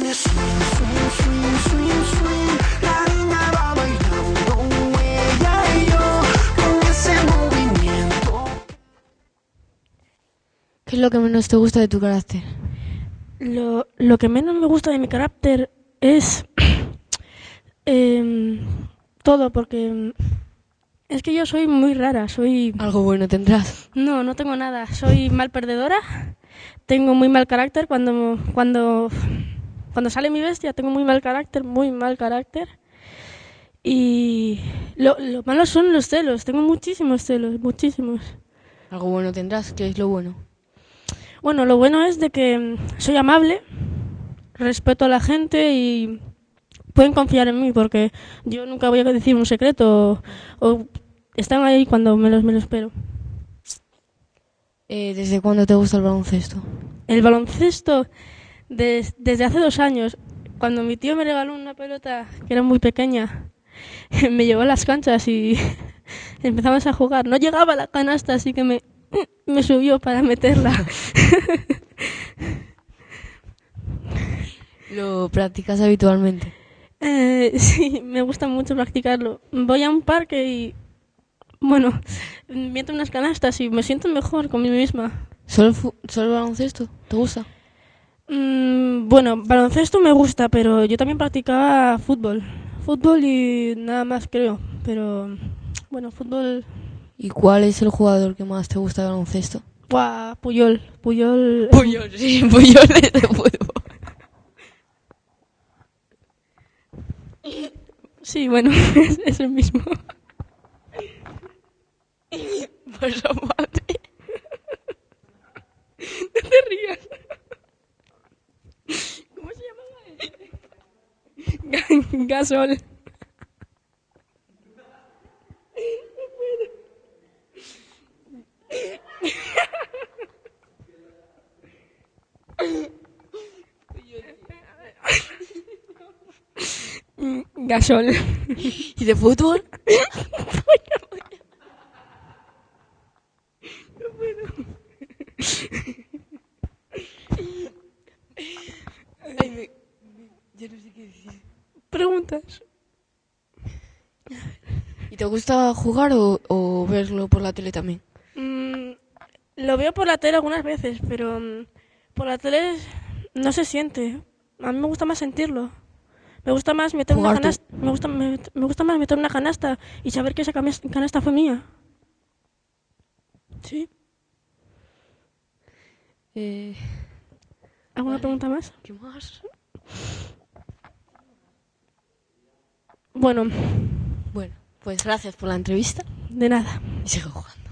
tiene swing, swing, swing, swing, swing. La niña va bailando, ella y yo, con ese movimiento. ¿Qué es lo que menos te gusta de tu carácter? Lo que menos me gusta de mi carácter es todo, porque es que yo soy muy rara, Algo bueno tendrás. No tengo nada, soy mal perdedora, tengo muy mal carácter, cuando sale mi bestia tengo muy mal carácter, y lo malo son los celos, tengo muchísimos celos, muchísimos. Algo bueno tendrás. ¿Qué es lo bueno? Bueno, lo bueno es de que soy amable, respeto a la gente y pueden confiar en mí porque yo nunca voy a decir un secreto o están ahí cuando me lo espero. ¿Desde cuándo te gusta el baloncesto? El baloncesto desde hace 2 años, cuando mi tío me regaló una pelota que era muy pequeña, me llevó a las canchas y empezamos a jugar. No llegaba a la canasta, así que me subió para meterla. ¿Lo practicas habitualmente? Sí, me gusta mucho practicarlo. Voy a un parque y, bueno, meto unas canastas y me siento mejor conmigo misma. ¿Solo baloncesto? ¿Te gusta? Bueno, baloncesto me gusta, pero yo también practicaba fútbol. Fútbol y nada más, creo. Pero, bueno, fútbol... ¿Y cuál es el jugador que más te gusta de baloncesto? ¡Buah! Puyol. Puyol, Sí, Puyol es de fútbol. Sí, bueno, es el mismo. Por su madre. No te rías. ¿Cómo se llamaba él? Gasol. Gasol. ¿Y de fútbol? Ay, yo no sé qué decir. Preguntas. ¿Y te gusta jugar o verlo por la tele también? Lo veo por la tele algunas veces, pero por la tele no se siente. A mí me gusta más sentirlo. Me gusta más meter Jugar una canasta. Me gusta más meter una canasta y saber que esa canasta fue mía. ¿Sí? ¿Alguna pregunta más? ¿Qué más? Bueno, Bueno, pues gracias por la entrevista de nada. y sigo jugando.